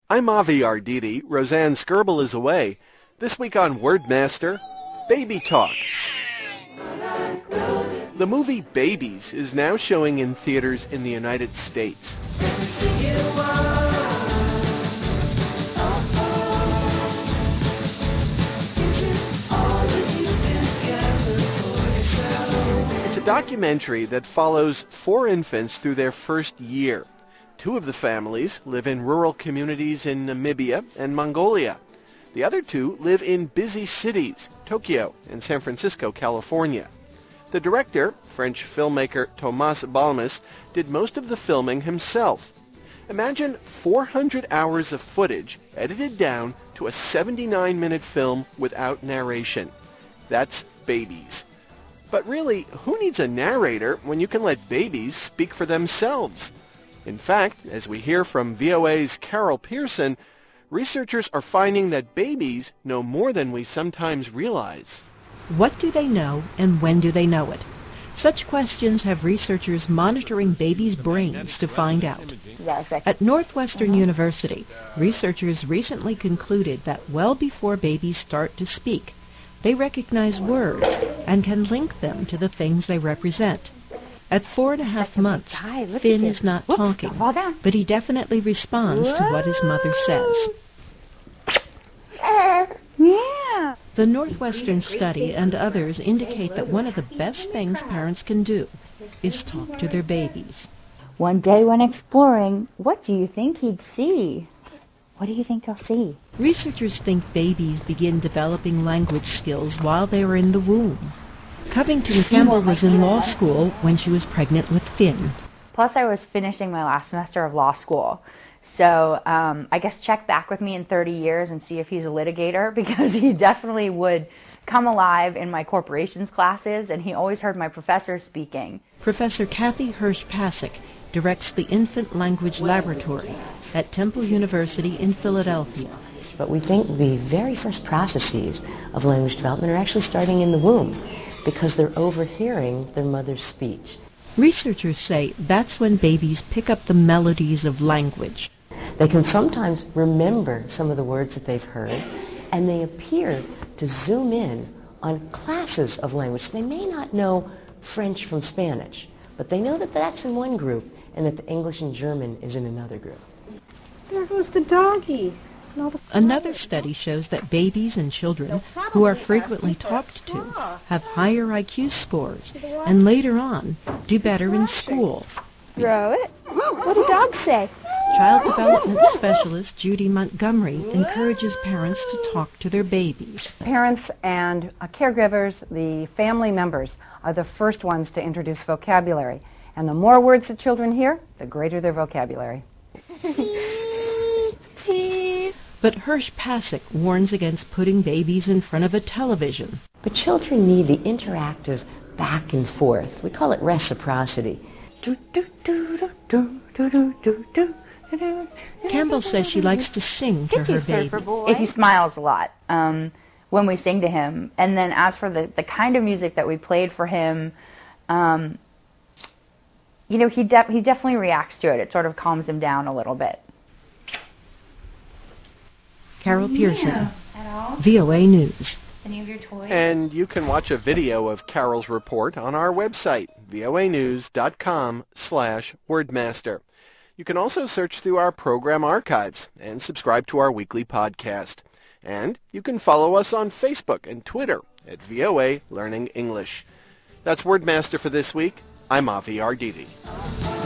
I'm Avi Arditi. Roseanne Skirble is away. This week on Wordmaster, Baby Talk. The movie Babies is now showing in theaters in the United States. It's a documentary that follows 4 infants through their first year. 2 of the families live in rural communities in Namibia and Mongolia. The other 2 live in busy cities, Tokyo and San Francisco, California. The director, French filmmaker Thomas Balmas, did most of the filming himself. Imagine 400 hours of footage edited down to a 79-minute film without narration. That's Babies. But really, who needs a narrator when you can let babies speak for themselves? In fact, as we hear from VOA's Carol Pearson, researchers are finding that babies know more than we sometimes realize. What do they know, and when do they know it? Such questions have researchers monitoring babies' brains to find out. At Northwestern University, researchers recently concluded that well before babies start to speak, they recognize words and can link them to the things they represent. At 4.5 months, Finn is not talking, but he definitely responds to what his mother says. Yeah. The Northwestern study and others indicate that one of the best things parents can do is talk to their babies. One day when exploring, what do you think he'd see? What do you think he'll see? Researchers think babies begin developing language skills while they are in the womb. Covington Campbell was in law school when she was pregnant with Finn. Plus, I was finishing my last semester of law school. So I guess check back with me in 30 years and see if he's a litigator, because he definitely would come alive in my corporations classes, and he always heard my professor speaking. Professor Kathy Hirsch-Pasek directs the Infant Language Laboratory at Temple University in Philadelphia. But we think the very first processes of language development are actually starting in the womb, because they're overhearing their mother's speech. Researchers say that's when babies pick up the melodies of language. They can sometimes remember some of the words that they've heard, and they appear to zoom in on classes of language. They may not know French from Spanish, but they know that that's in one group and that the English and German is in another group. There goes the doggy. Another study shows that babies and children who are frequently talked to have higher IQ scores and later on do better in school. Throw it. What do dogs say? Child development specialist Judy Montgomery encourages parents to talk to their babies. Parents and caregivers, the family members, are the first ones to introduce vocabulary. And the more words the children hear, the greater their vocabulary. But Hirsch-Pasek warns against putting babies in front of a television. But children need the interactive back and forth. We call it reciprocity. Campbell says she likes to sing to her baby. He smiles a lot when we sing to him. And then as for the kind of music that we played for him, he definitely reacts to it. It sort of calms him down a little bit. Carol Pearson, VOA News. Any of your toys? And you can watch a video of Carol's report on our website, voanews.com/wordmaster. You can also search through our program archives and subscribe to our weekly podcast. And you can follow us on Facebook and Twitter at VOA Learning English. That's Wordmaster for this week. I'm Avi Arditi.